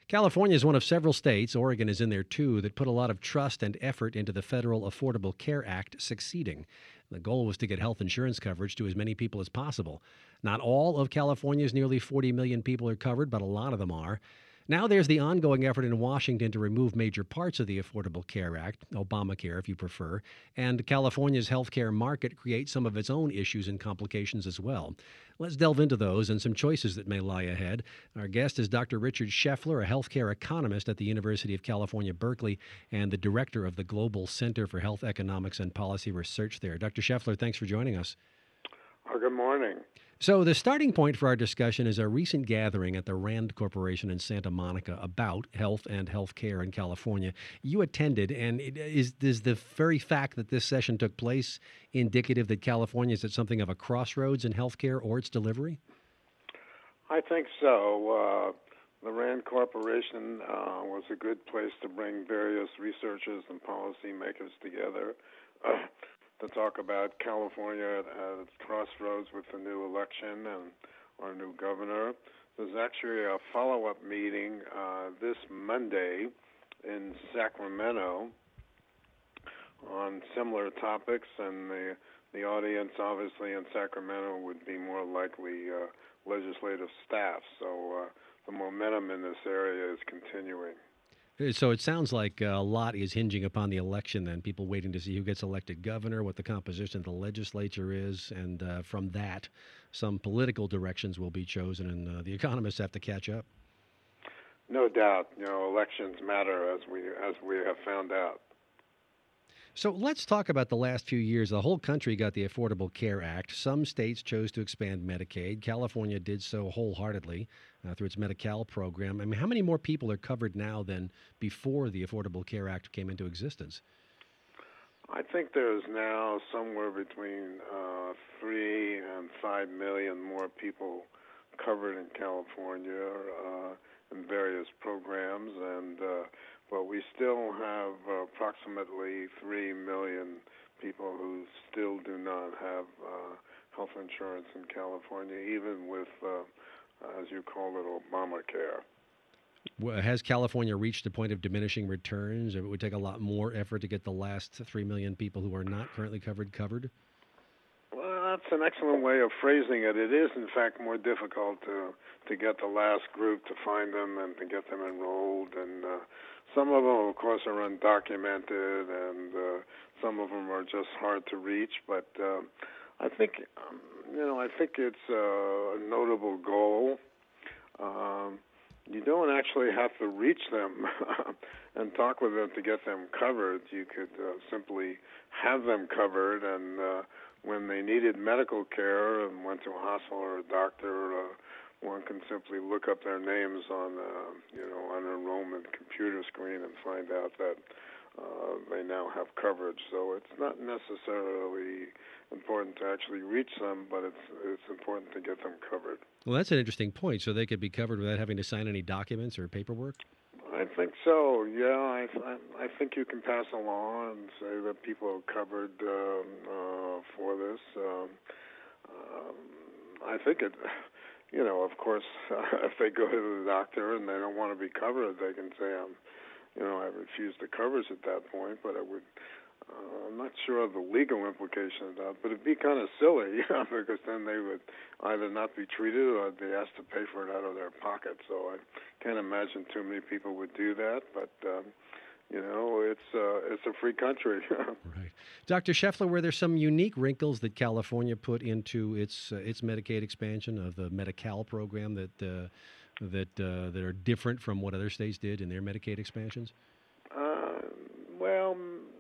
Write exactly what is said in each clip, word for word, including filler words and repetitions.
California is one of several states, Oregon is in there too, that put a lot of trust and effort into the federal Affordable Care Act succeeding. The goal was to get health insurance coverage to as many people as possible. Not all of California's nearly forty million people are covered, but a lot of them are. Now there's the ongoing effort in Washington to remove major parts of the Affordable Care Act, Obamacare if you prefer, and California's healthcare market creates some of its own issues and complications as well. Let's delve into those and some choices that may lie ahead. Our guest is Doctor Richard Scheffler, a healthcare economist at the University of California, Berkeley, and the director of the Global Center for Health Economics and Policy Research there. Doctor Scheffler, thanks for joining us. Oh, good morning. So the starting point for our discussion is a recent gathering at the RAND Corporation in Santa Monica about health and health care in California. You attended, and it is, is the very fact that this session took place indicative that California is at something of a crossroads in health care or its delivery? I think so. Uh, the RAND Corporation uh, was a good place to bring various researchers and policymakers together. Uh, to talk about California at its crossroads with the new election and our new governor. There's actually a follow-up meeting uh, this Monday in Sacramento on similar topics, and the, the audience, obviously, in Sacramento would be more likely uh, legislative staff. So uh, the momentum in this area is continuing. So it sounds like a lot is hinging upon the election then, people waiting to see who gets elected governor, what the composition of the legislature is, and uh, from that, some political directions will be chosen, and uh, the economists have to catch up. No doubt. You know, elections matter, as we as we have found out. So let's talk about the last few years. The whole country got the Affordable Care Act. Some states chose to expand Medicaid. California did so wholeheartedly uh, through its Medi-Cal program. I mean, how many more people are covered now than before the Affordable Care Act came into existence? I think there's now somewhere between uh, three and five million more people covered in California uh, in various programs, and uh, but we still have uh, approximately three million people who still do not have uh, health insurance in California, even with, uh, as you call it, Obamacare. Well, has California reached a point of diminishing returns? It would take a lot more effort to get the last three million people who are not currently covered covered? Well, that's an excellent way of phrasing it. It is, in fact, more difficult to to get the last group, to find them and to get them enrolled. And uh, some of them, of course, are undocumented, and uh, some of them are just hard to reach. But uh, I think, um, you know, I think it's a notable goal. Um, you don't actually have to reach them and talk with them to get them covered. You could uh, simply have them covered, and uh, when they needed medical care and went to a hospital or a doctor, uh, one can simply look up their names on, uh, you know, on an enrollment computer screen and find out that uh, they now have coverage. So it's not necessarily important to actually reach them, but it's it's important to get them covered. Well, that's an interesting point. So they could be covered without having to sign any documents or paperwork? I think so. Yeah, I I, I think you can pass a law and say that people are covered um, uh, for this. Um, um, I think it. You know, of course, uh, if they go to the doctor and they don't want to be covered, they can say, um, you know, I refuse the coverage at that point. But I would. Uh, I'm not sure of the legal implications of that, but it'd be kind of silly, you know, because then they would either not be treated or be asked to pay for it out of their pocket. So I can't imagine too many people would do that, but, um, you know, it's uh, it's a free country. Right. Doctor Scheffler, were there some unique wrinkles that California put into its uh, its Medicaid expansion of the Medi-Cal program that, uh, that, uh, that are different from what other states did in their Medicaid expansions? Uh, well...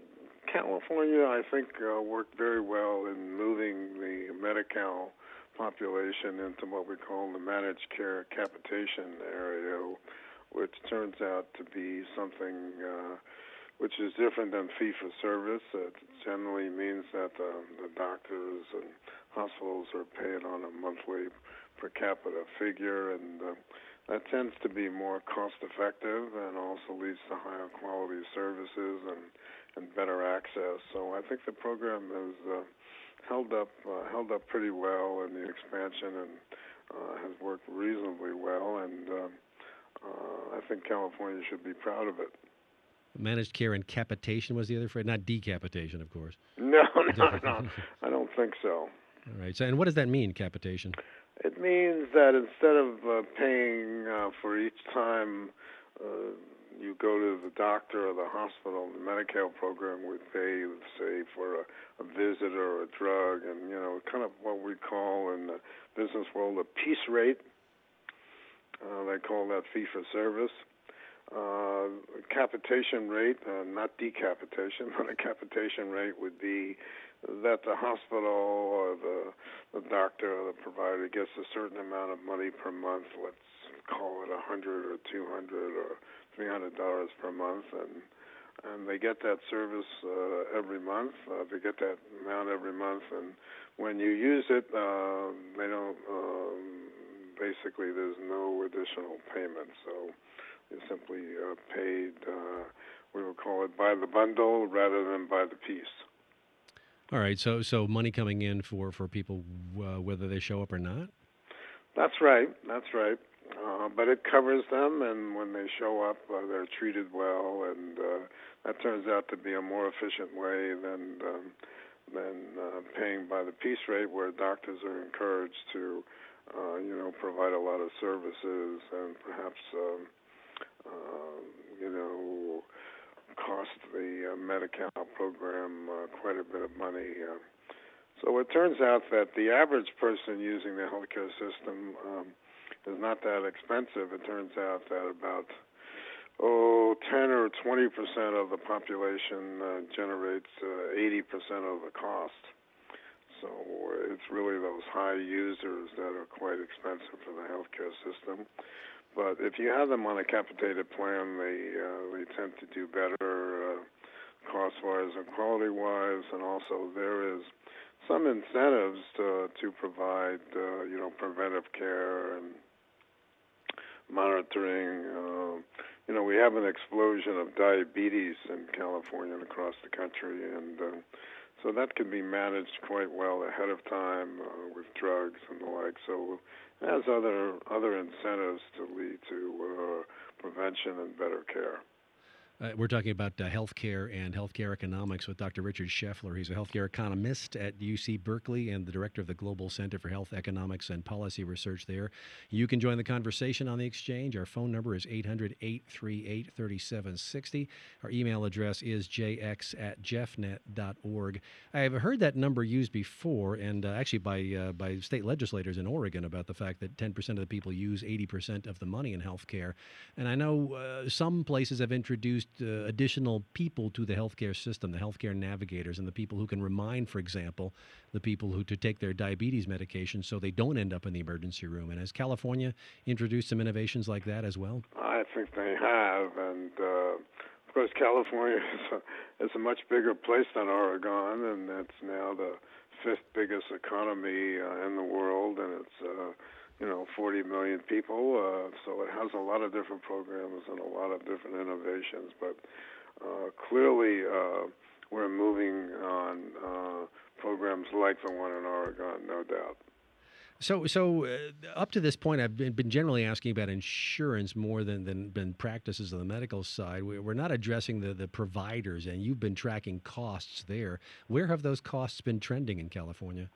California, I think, uh, worked very well in moving the Medi-Cal population into what we call the managed care capitation area, which turns out to be something uh, which is different than fee-for-service. It generally means that the, the doctors and hospitals are paid on a monthly per capita figure, and uh, that tends to be more cost-effective and also leads to higher quality services and and better access. So I think the program has uh, held up uh, held up pretty well in the expansion and uh, has worked reasonably well. And uh, Uh, I think California should be proud of it. Managed care and capitation was the other phrase, not decapitation, of course. No, no, no. I don't think so. All right. So, and what does that mean, capitation? It means that instead of uh, paying uh, for each time uh, you go to the doctor or the hospital, the Medi-Cal program would pay, say, for a, a visit or a drug, and, you know, kind of what we call in the business world a piece rate. Uh, they call that fee-for-service. Uh, capitation rate, uh, not decapitation, but a capitation rate would be that the hospital or the, the doctor or the provider gets a certain amount of money per month. Let's call it a hundred or two hundred or three hundred dollars per month, and and they get that service uh, every month. Uh, they get that amount every month, and when you use it, uh, they don't. Um, basically, there's no additional payment. So you're simply uh, paid. Uh, we would call it by the bundle rather than by the piece. All right, so so money coming in for for people uh, whether they show up or not. That's right. That's right. Uh, but it covers them, and when they show up, uh, they're treated well, and uh, that turns out to be a more efficient way than um, than uh, paying by the piece rate, where doctors are encouraged to, uh, you know, provide a lot of services and perhaps, um, uh, you know, cost the uh, Medi-Cal program uh, quite a bit of money. Uh, so it turns out that the average person using the healthcare system um, is not that expensive. It turns out that about, oh, ten or twenty percent of the population uh, generates uh, eighty percent of the cost. So it's really those high users that are quite expensive for the healthcare system. But if you have them on a capitated plan, they uh, they tend to do better uh, cost-wise and quality-wise, and also there is some incentives to, to provide, uh, you know, preventive care and monitoring. Uh, you know, we have an explosion of diabetes in California and across the country, and uh, so that can be managed quite well ahead of time uh, with drugs and the like. So it has other other incentives to lead to uh, prevention and better care. Uh, we're talking about uh, healthcare and healthcare economics with Doctor Richard Scheffler. He's a healthcare economist at U C Berkeley and the director of the Global Center for Health Economics and Policy Research there. You can join the conversation on the exchange. Our phone number is eight hundred, eight three eight, three seven six zero. Our email address is j x at jeffnet dot org. I have heard that number used before, and uh, actually by uh, by state legislators in Oregon, about the fact that ten percent of the people use eighty percent of the money in healthcare. And I know uh, some places have introduced Uh, additional people to the healthcare system, the healthcare navigators, and the people who can remind, for example, the people who to take their diabetes medication so they don't end up in the emergency room. And has California introduced some innovations like that as well? I think they have, and uh, of course California is a, is a much bigger place than Oregon, and it's now the fifth biggest economy uh, in the world, and it's uh, you know, forty million people, uh, so it has a lot of different programs and a lot of different innovations. But uh, clearly, uh, we're moving on uh, programs like the one in Oregon, no doubt. So, so uh, up to this point, I've been, been generally asking about insurance more than, than, than practices on the medical side. We, we're not addressing the, the providers, and you've been tracking costs there. Where have those costs been trending in California?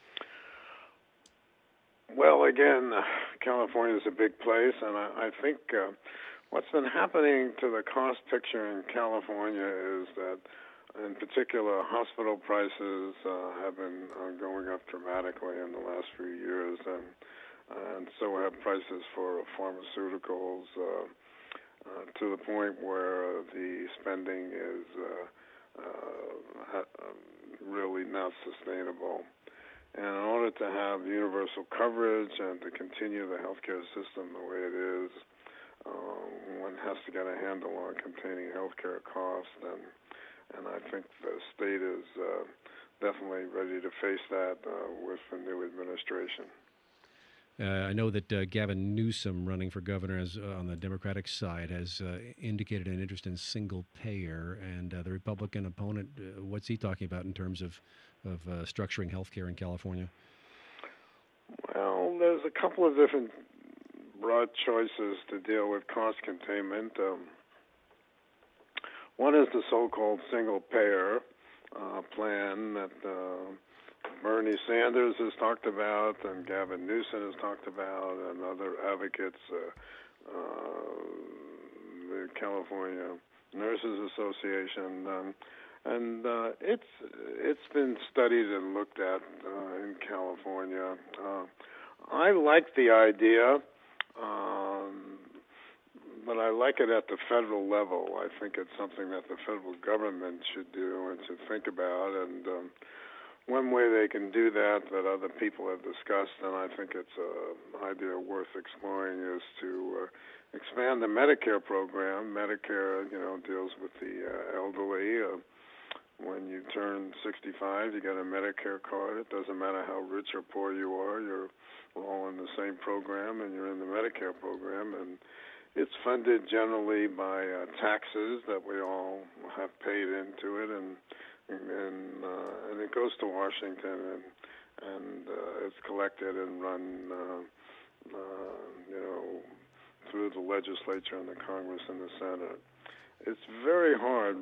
Well, again, uh, California is a big place, and I, I think uh, what's been happening to the cost picture in California is that, in particular, hospital prices uh, have been uh, going up dramatically in the last few years, and and so have prices for pharmaceuticals uh, uh, to the point where the spending is uh, uh, really not sustainable. And in order to have universal coverage and to continue the healthcare system the way it is, um, one has to get a handle on containing healthcare costs, and and I think the state is uh, definitely ready to face that uh, with the new administration. Uh, I know that uh, Gavin Newsom, running for governor as, uh, on the Democratic side, has uh, indicated an interest in single payer, and uh, the Republican opponent, uh, what's he talking about in terms of of uh, structuring healthcare in California? Well, there's a couple of different broad choices to deal with cost containment. Um, one is the so-called single-payer uh, plan that uh, Bernie Sanders has talked about and Gavin Newsom has talked about and other advocates, uh, uh, the California Nurses Association, um, and uh, it's it's been studied and looked at uh, in California. Uh, I like the idea, um, but I like it at the federal level. I think it's something that the federal government should do and should think about. And um, one way they can do that that other people have discussed, and I think it's an idea worth exploring, is to uh, expand the Medicare program. Medicare, you know, deals with the uh, elderly. Uh, when you turn sixty-five, you get a Medicare card. It doesn't matter how rich or poor you are. You're all in the same program, and you're in the Medicare program. And it's funded generally by uh, taxes that we all have paid into it, and and uh, and it goes to Washington, and and uh, it's collected and run, uh, uh, you know, through the legislature and the Congress and the Senate. It's very hard,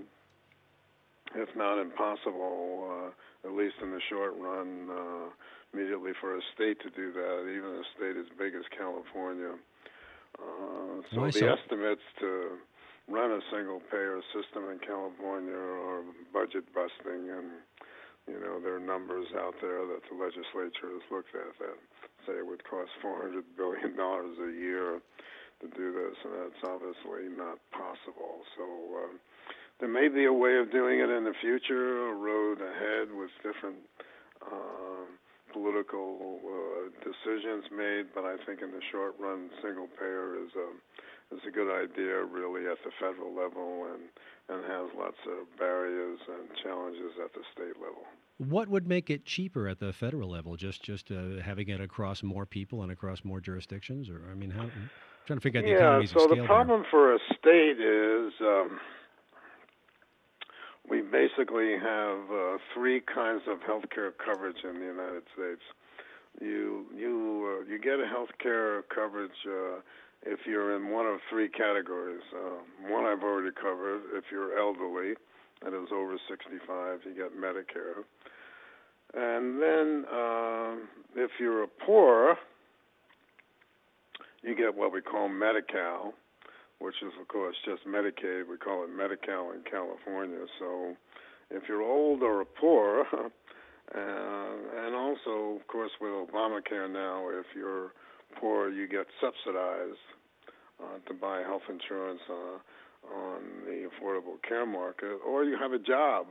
if not impossible, uh, at least in the short run, uh, immediately for a state to do that, even a state as big as California. Uh, so Why the so? estimates to run a single-payer system in California are budget busting, and you know there are numbers out there that the legislature has looked at that say it would cost four hundred billion dollars a year to do this, and that's obviously not possible. So uh, there may be a way of doing it in the future, a road ahead with different uh, political uh, decisions made, but I think in the short run, single payer is a is a good idea, really, at the federal level, and and has lots of barriers and challenges at the state level. What would make it cheaper at the federal level? Just just uh, having it across more people and across more jurisdictions, or I mean, how? I'm trying to figure out the Yeah. economies of So scale the problem for a state is um, we basically have uh, three kinds of health care coverage in the United States. You you uh, you get a health care coverage uh, if you're in one of three categories. Uh, one I've already covered. If you're elderly, that is over sixty-five, you get Medicare. And then uh, if you're poor, you get what we call Medi-Cal, which is, of course, just Medicaid. We call it Medi-Cal in California. So if you're old or poor, uh, and also, of course, with Obamacare now, if you're poor, you get subsidized uh, to buy health insurance uh, on the Affordable Care Market, or you have a job,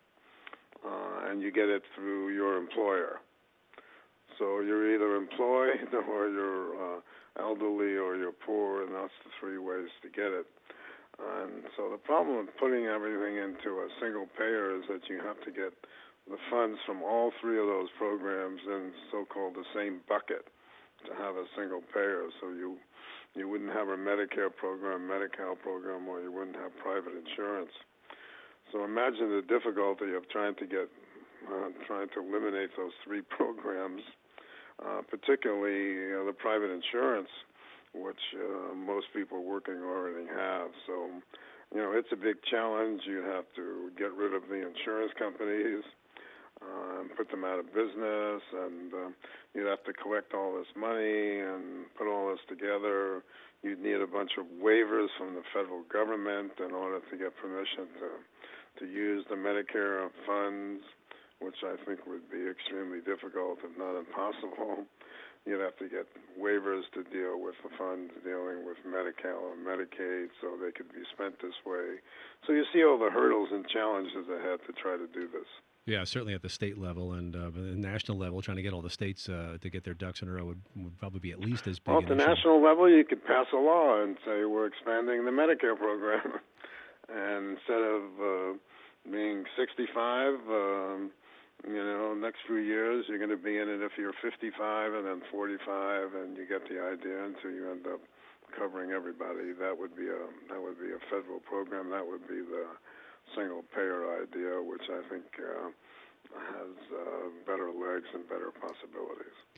uh, and you get it through your employer. So you're either employed or you're uh, elderly or you're poor, and that's the three ways to get it. And so the problem with putting everything into a single payer is that you have to get the funds from all three of those programs in so-called the same bucket to have a single payer. So you you wouldn't have a Medicare program, Medi-Cal program, or you wouldn't have private insurance. So imagine the difficulty of trying to get, uh, trying to eliminate those three programs, uh, particularly uh, the private insurance, which uh, most people working already have. So, you know, it's a big challenge. You have to get rid of the insurance companies, uh, and put them out of business, and uh, you'd have to collect all this money and put all this together. You'd need a bunch of waivers from the federal government in order to get permission to to use the Medicare funds, which I think would be extremely difficult, if not impossible. You'd have to get waivers to deal with the funds dealing with Medi-Cal or Medicaid so they could be spent this way. So you see all the hurdles and challenges ahead to try to do this. Yeah, certainly at the state level and uh, the national level, trying to get all the states uh, to get their ducks in a row would, would probably be at least as big Well, an at the issue. national level, you could pass a law and say we're expanding the Medicare program. And instead of uh, being sixty-five, um, you know, next few years you're going to be in it if you're fifty-five, and then forty-five, and you get the idea until you end up covering everybody. That would be a that would be a federal program. That would be the single payer idea, which I think uh, has uh, better legs and better possibilities.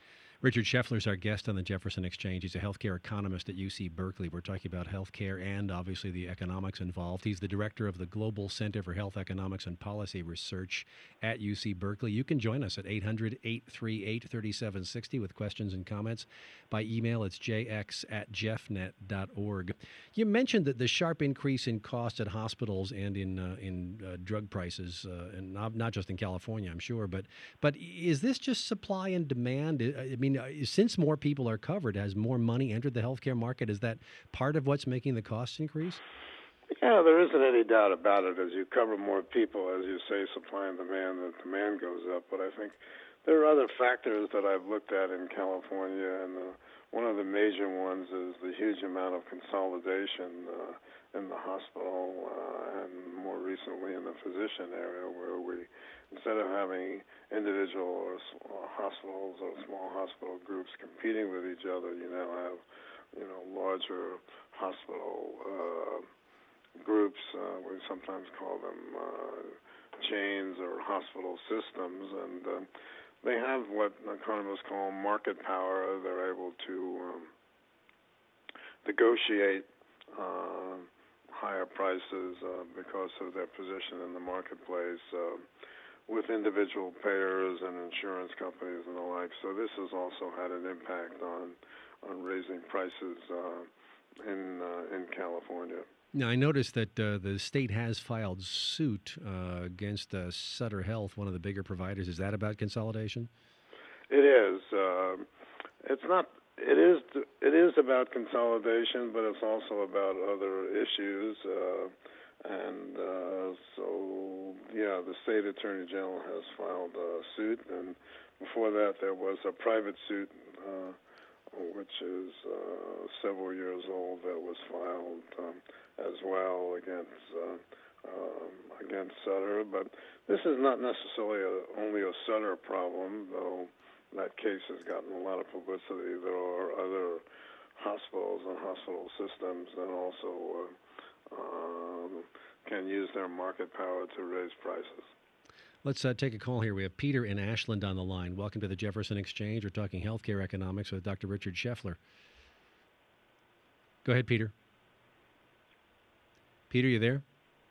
Richard Scheffler is our guest on the Jefferson Exchange. He's a healthcare economist at U C Berkeley. We're talking about healthcare and obviously the economics involved. He's the director of the Global Center for Health Economics and Policy Research at U C Berkeley. You can join us at eight hundred, eight three eight, three seven six zero with questions and comments. By email, it's j x at jeffnet dot org. You mentioned that the sharp increase in costs at hospitals and in uh, in uh, drug prices, uh, and not, not just in California, I'm sure, but but is this just supply and demand? I mean, since more people are covered, has more money entered the healthcare market? Is that part of what's making the costs increase? Yeah, there isn't any doubt about it. As you cover more people, as you say, supply and demand, the demand goes up. But I think there are other factors that I've looked at in California, and uh, one of the major ones is the huge amount of consolidation uh, in the hospital uh, and more recently in the physician area, where we, instead of having individual or, or hospitals or small hospital groups competing with each other, you now have, you know, larger hospital uh, groups. Uh, we sometimes call them uh, chains or hospital systems, and uh, they have what economists call market power. They're able to um, negotiate uh, higher prices uh, because of their position in the marketplace uh, with individual payers and insurance companies and the like. So this has also had an impact on on raising prices uh, in uh, in California. Now, I noticed that uh, the state has filed suit uh, against uh, Sutter Health, one of the bigger providers. Is that about consolidation? It is. Uh, it's not. It is. It is about consolidation, but it's also about other issues. Uh, and uh, so, yeah, the state attorney general has filed a suit, and before that, there was a private suit, uh, which is uh, several years old, that was filed um, as well against uh, um, against Sutter. But this is not necessarily a, only a Sutter problem, though. That case has gotten a lot of publicity. There are other hospitals and hospital systems that also uh, um, can use their market power to raise prices. Let's uh, take a call here. We have Peter in Ashland on the line. Welcome to the Jefferson Exchange. We're talking healthcare economics with Doctor Richard Scheffler. Go ahead, Peter. Peter, you there?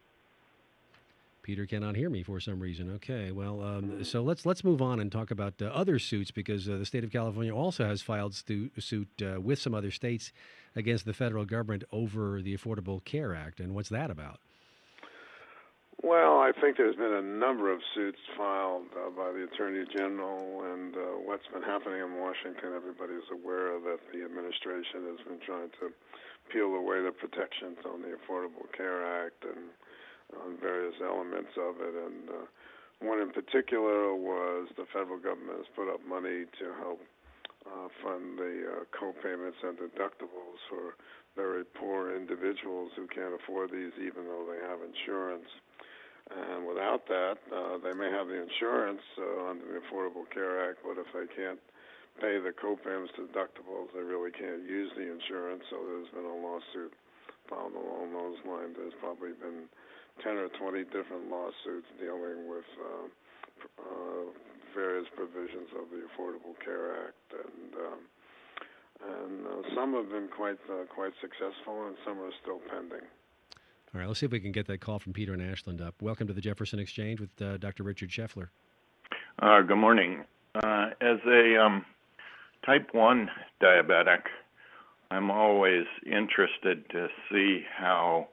Peter cannot hear me for some reason. Okay, well, um, so let's let's move on and talk about uh, other suits, because uh, the state of California also has filed stu- suit uh, with some other states against the federal government over the Affordable Care Act. And what's that about? Well, I think there's been a number of suits filed uh, by the Attorney General, and uh, what's been happening in Washington, everybody's aware that the administration has been trying to peel away the protections on the Affordable Care Act and on various elements of it. And uh, one in particular was the federal government has put up money to help uh, fund the uh, co-payments and deductibles for very poor individuals who can't afford these even though they have insurance. And without that, uh, they may have the insurance uh, under the Affordable Care Act, but if they can't pay the co-payments, deductibles, they really can't use the insurance. So there's been a lawsuit filed along those lines. There's probably been ten or twenty different lawsuits dealing with uh, uh, various provisions of the Affordable Care Act, and um, and uh, some have been quite uh, quite successful, and some are still pending. All right, let's see if we can get that call from Peter in Ashland up. Welcome to the Jefferson Exchange with uh, Doctor Richard Scheffler. Uh, good morning. Uh, as a um, type one diabetic, I'm always interested to see how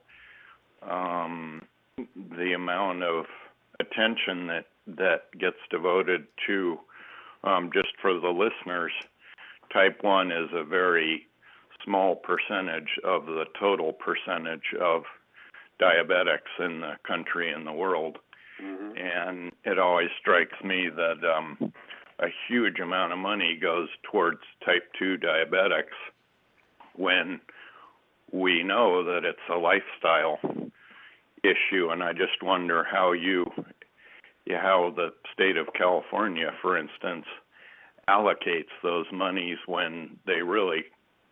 um, the amount of attention that, that gets devoted to, um, just for the listeners, type one is a very small percentage of the total percentage of diabetics in the country and the world. Mm-hmm. And it always strikes me that um, a huge amount of money goes towards type two diabetics when we know that it's a lifestyle issue. And I just wonder how you, how the state of California, for instance, allocates those monies when they really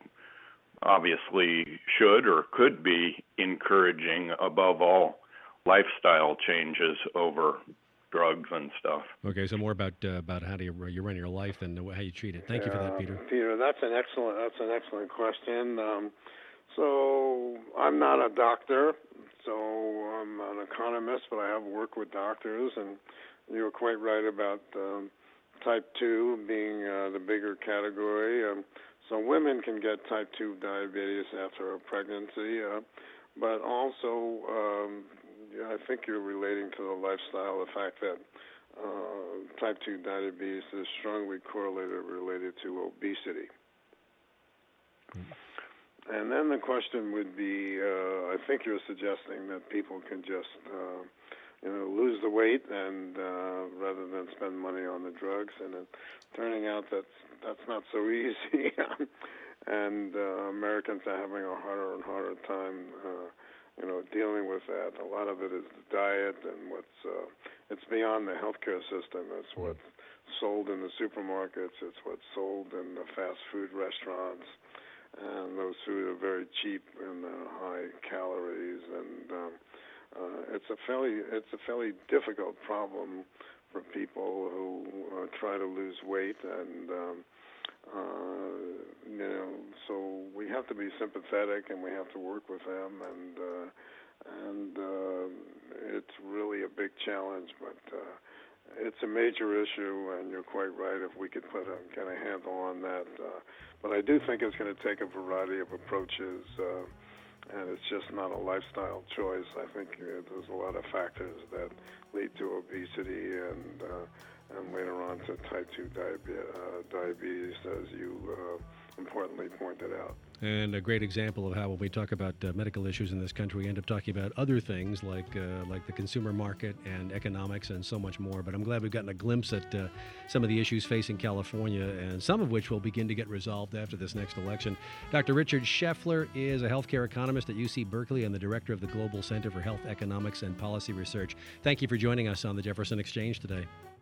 obviously should or could be encouraging, above all, lifestyle changes over drugs and stuff. Okay, so more about uh, about how do you you run your life than how you treat it. Thank you for that, Peter. Peter, that's an excellent that's an excellent question. Um, so I'm not a doctor, so I'm an economist, but I have worked with doctors, and you were quite right about um, type two being uh, the bigger category. Um, so women can get type two diabetes after a pregnancy, uh, but also um, I think you're relating to the lifestyle, the fact that uh, type two diabetes is strongly correlated related to obesity. Mm-hmm. And then the question would be, uh, I think you're suggesting that people can just, uh, you know, lose the weight and uh, rather than spend money on the drugs, and it turning out that's that's not so easy, and uh, Americans are having a harder and harder time, uh, you know, dealing with that. A lot of it is the diet and what's uh, it's beyond the healthcare system. It's what's sold in the supermarkets. It's what's sold in the fast food restaurants. And those food are very cheap and uh, high calories, and um, uh, it's a fairly it's a fairly difficult problem for people who uh, try to lose weight, and um, uh, you know, so we have to be sympathetic and we have to work with them, and uh, and uh, it's really a big challenge, but. Uh, It's a major issue, and you're quite right if we could put a kind of handle on that. Uh, but I do think it's going to take a variety of approaches, uh, and it's just not a lifestyle choice. I think uh, there's a lot of factors that lead to obesity and uh, and later on to type two diabe- uh, diabetes, as you uh, importantly pointed out. And a great example of how when we talk about uh, medical issues in this country, we end up talking about other things like uh, like the consumer market and economics and so much more. But I'm glad we've gotten a glimpse at uh, some of the issues facing California, and some of which will begin to get resolved after this next election. Doctor Richard Scheffler is a healthcare economist at U C Berkeley and the director of the Global Center for Health Economics and Policy Research. Thank you for joining us on the Jefferson Exchange today.